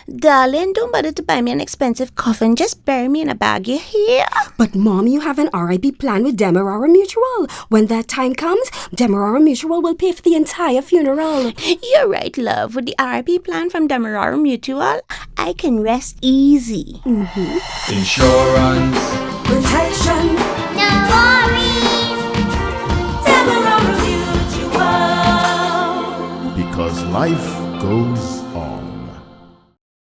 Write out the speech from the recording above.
Darling, don't bother to buy me an expensive coffin. Just bury me in a bag, you hear? But Mom, you have an RIP plan with Demerara Mutual. When that time comes, Demerara Mutual will pay for the entire funeral. You're right, love. With the RIP plan from Demerara Mutual, I can rest easy. Insurance, Protection, No worries. Demerara Mutual. because life goes